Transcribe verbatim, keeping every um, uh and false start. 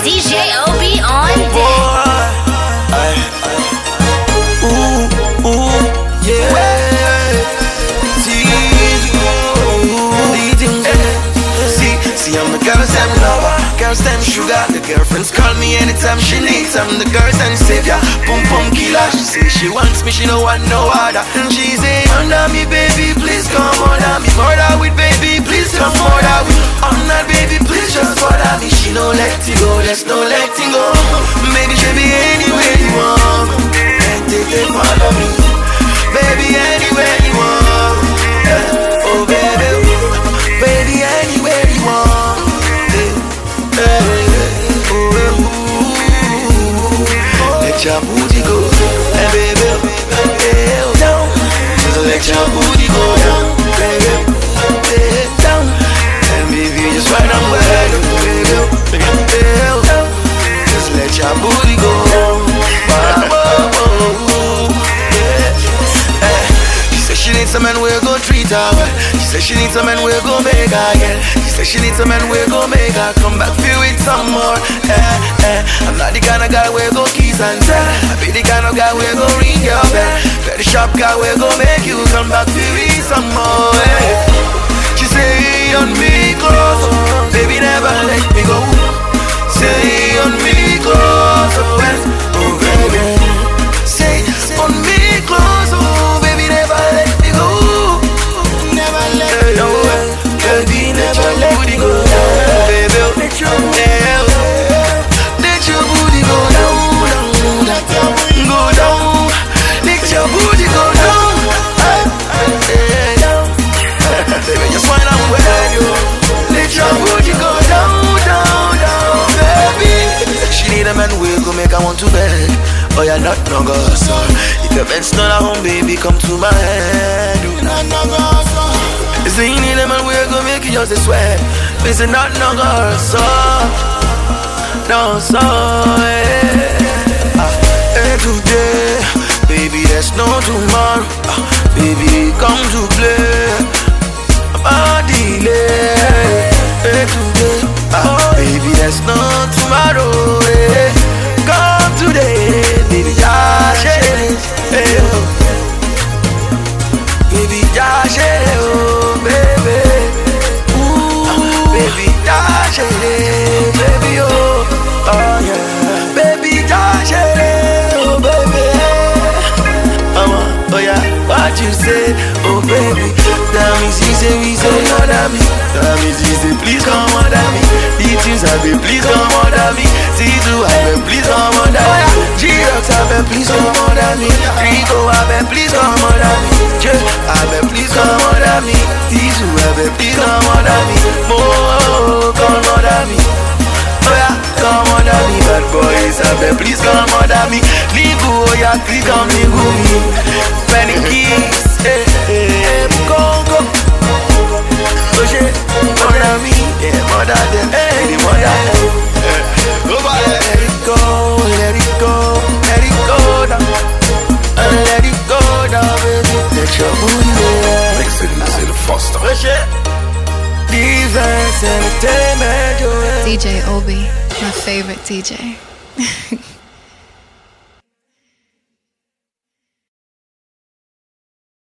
D J Obi on deck. Ooh, ooh, yeah. See, see, see, I'm the girl's them lover, girl's them sugar. The girlfriends call me anytime she needs. I'm the girl's them savior, boom boom killer. She say she wants me, she don't want no other. And she say, under me, baby, please come under me. Murder with baby, please come murder with. On that baby, please just bother me. She no let it go, there's no letting go. Maybe she be anywhere you want. And take it follow me, baby, anywhere you want. Yeah. Oh baby, baby, anywhere you want. Yeah. Yeah. Oh, ooh. Let your booty go, and baby, yeah, down. Just let your booty go down, baby, yeah, down. And baby, just right on where you baby, yeah, down. Just let your booty go down. She needs a man we're gon' treat her well. She said she needs a man we're gon' make her, yeah. She said she needs a man we're gon' make her come back feel with some more, eh, eh. I'm not the kind of guy we're gon' kiss and tell. I be the kind of guy we're gon' ring your bell. Very sharp guy we're gon' make you come back feel with some more, eh. She say on me close, oh, baby never let me go. Say on me close, oh, well, oh baby. Say on me close, oh baby never let me go. Never let me go, baby never let me go. Baby, let your let your booty go down, go down. Let your booty go down, down. Baby, just wind up where you. Let your booty go down, down, down, baby. She need a man who go make her want to beg. Oh, you're not no go, so if your bed's not at home, baby, come to my head. You're not no go, so it's the need a man who go make you just sweat. It's not no go, so no, so yeah. Ah, hey, today, baby, there's no tomorrow. Ah, baby, come to play. Body delay. Hey, today, ah, baby, there's no tomorrow. Yeah. Come today, baby, Josh, hey, oh. Baby, Josh, oh, baby, ooh, baby, Josh, baby, oh, oh yeah, baby, Josh, oh, baby, oh, oh yeah, what you say, oh baby, that means you say we say under me, that means you say please come under me, the things I be please come under me, see to I be please come under me, G-Rox I be please come under me, Rico I be please come under me, J I be please come under me, Tizu I be please come under me, Mo come under me, oh yeah, come under me, bad boys I be please come under me, Nigu oh yeah, please come Nigu me, Penny Keys, eh, eh, go, go, oh shit, mother me, yeah, mother them, eh, the mother them, let it go, let it go, let it go down, let it go down, baby, let your booty go. Mix it into the Foster. Oh shit, Defense Entertainment, D J Obi, my favorite D J.